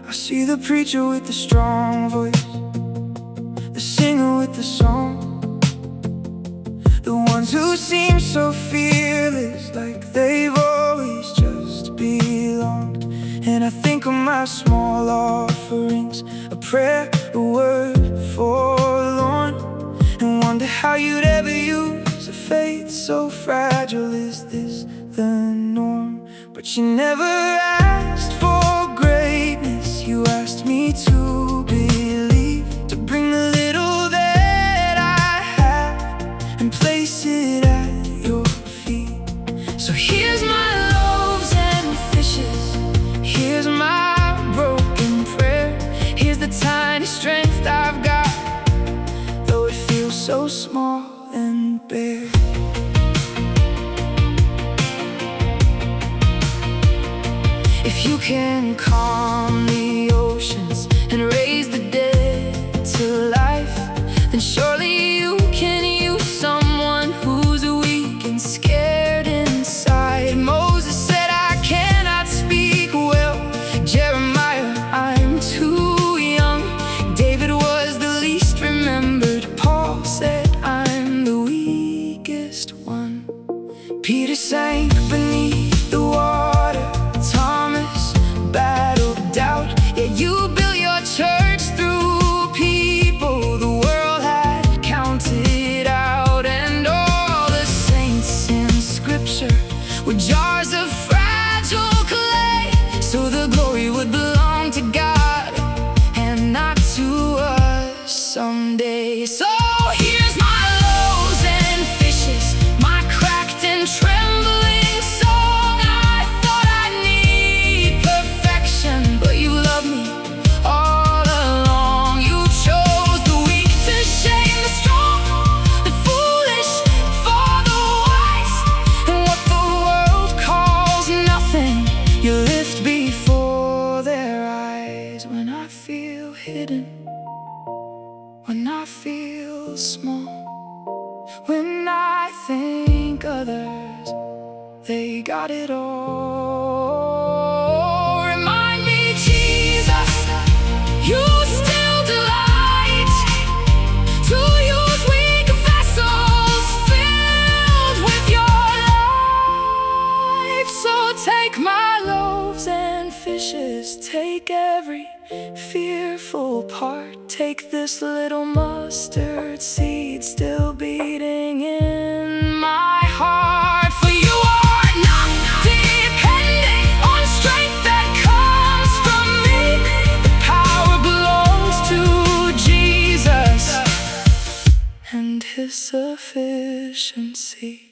I see the preacher with the strong voice, the singer with the song, the ones who seem so fearless, like they've always just belonged. And I think of my small offerings, a prayer, a word forlorn, and wonder how you'd ever use a faith so fragile. Is this the norm? But you never asked for greatness, you asked me to believe, to bring the little that I have and place it at your feet. So here's my loaves and fishes, here's my broken prayer, here's the tiny strength I've got, though it feels so small and bare. If you can calm the oceans and raise the dead to life, then surely you can use someone who's weak and scared inside. Moses said, I cannot speak well. Jeremiah, I'm too young. David was the least remembered. Paul said, I'm the weakest one. Peter sank beneath the water, Thomas battled doubt, yet you built your church through people the world had counted out. And all the saints in scripture were jars of fragile clay, so the glory would belong to God and not to us someday. So here's my loaves and fishes, my cracked and trembling song. I thought I'd need perfection, but you loved me all along. You chose the weak to shame the strong, the foolish for the wise, and what the world calls nothing, you lift before their eyes. When I feel hidden, when I feel small, when I think others, they got it all. Remind me, Jesus, you still delight to use weak vessels filled with your life. So take my loaves and fishes, take every fearful part, take this little mustard seed still beating in my heart. For you are not depending on strength that comes from me. The power belongs to Jesus and His sufficiency.